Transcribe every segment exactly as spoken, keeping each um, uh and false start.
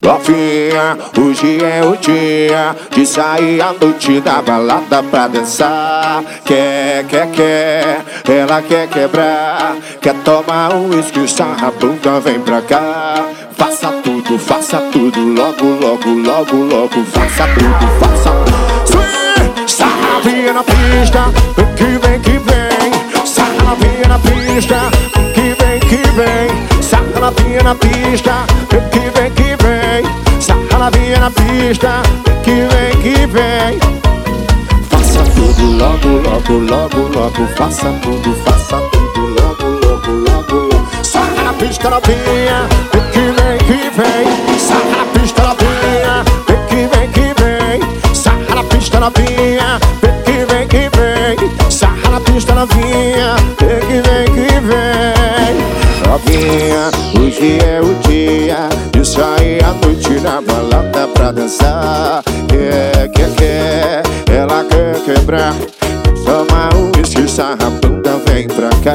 Novinha, hoje é o dia de sair à noite da balada pra dançar. Quer, quer, quer, ela quer quebrar. Quer tomar um uísque, sarrabunda, vem pra cá. Faça tudo, faça tudo, logo, logo, logo, logo. Faça tudo, faça tudo. Sarravinha na pista, vem que vem que vem. Sarravinha na pista, vem que vem que vem. Sarravinha na pista, vem que vem que vem. Sarravinha na pista, vem que vem que vem. Faça tudo logo, logo, logo, logo. Faça tudo, faça tudo logo, logo, logo, logo. Sarra na pista, novinha, vem que vem que vem. Sarra na pista, novinha, vem que vem que vem. Sarra na pista, novinha, vem que vem que vem. Sarra na pista, novinha, vem que vem que vem. Novinha, hoje é o dia de sair à noite na balada pra dançar. Quer, quer, quer, ela quer quebrar. Toma um uísque, sarrabunda, vem pra cá.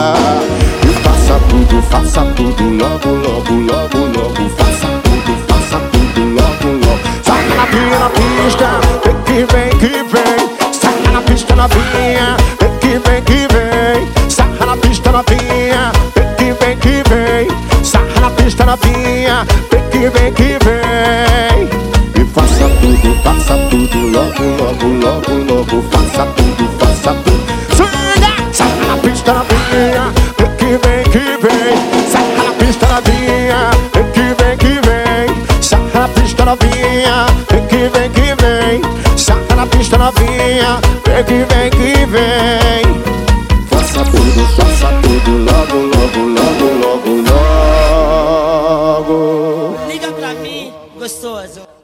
E faça tudo, faça tudo, logo, logo, logo, logo. Faça tudo, faça tudo, logo, logo. Saca na pista, na pista, vem que vem que vem. Saca na pista, novinha, vem que vem que vem. Saca na pista, novinha, vem que vem. Sarra na pista, novinha, vem que vem que vem. E faça tudo, faça tudo, logo, logo, logo, logo. Faça tudo, faça tudo. Sarra na pista, novinha, vem que vem que vem. Sarra na pista, novinha, vem que vem que vem. Sarra na pista, novinha, vem que vem que vem. Sarra na pista, novinha, vem que vem que vem. Faça tudo, faça tudo, logo, logo, logo, logo, logo. Liga pra mim, gostoso.